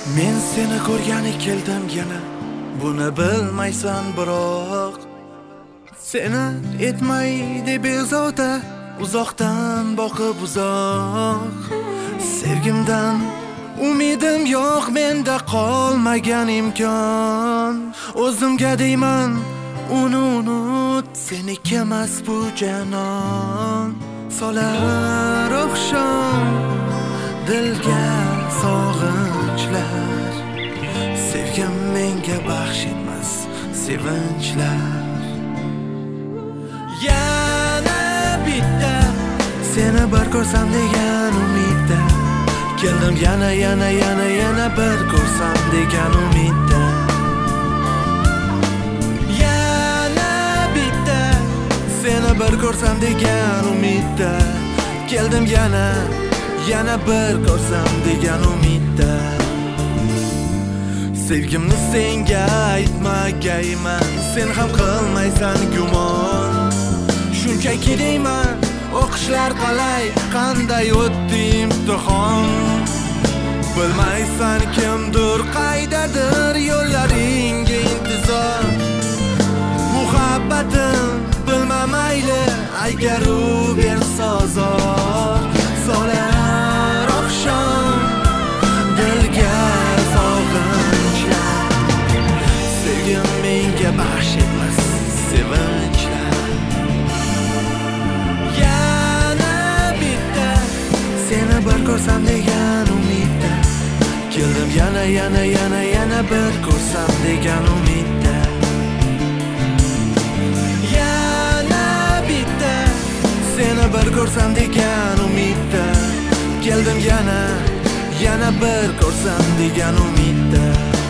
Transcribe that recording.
Men seni ko'rgani keldim yana, buni bilmaysan biroq. Seni etmaydi bezovta, uzoqdan boqib uzoq. Sevgimdan umidim yo'q, menda qolmagan imkon. O'zimga deyman, uni unut, seniki emas bu janon. Solar oqshom dilga sog'inchlar, sevgim menga baxsh etmas sevinchlar. Yana bitta seni bir ko'rsam degan umidda keldim, yana bir ko'rsam degan umidda. Yana bitta seni bir ko'rsam degan umidda keldim, yana bir ko'rsam degan umidda. Sevgimni senga aytmagayman, sen ham qilmaysan gumon. Shunchaki deyman, o'qishlar qalay, qanday o'tdi imtihon. Bilmaysan kimdir qaydadir, yo'llaringga intizor. Muhabbatim bilmamayli, agar u bersa zor. Solar oqshom dilga sog'inchlar, sevgim menga baxsh etmas sevinchlar. Yana bitta seni bir ko'rsam degan umidda keldim, yana bir ko'rsam degan umidda. Yana bitta seni bir ko'rsam degan umidda keldim, yana bir ko'rsam degan umidda.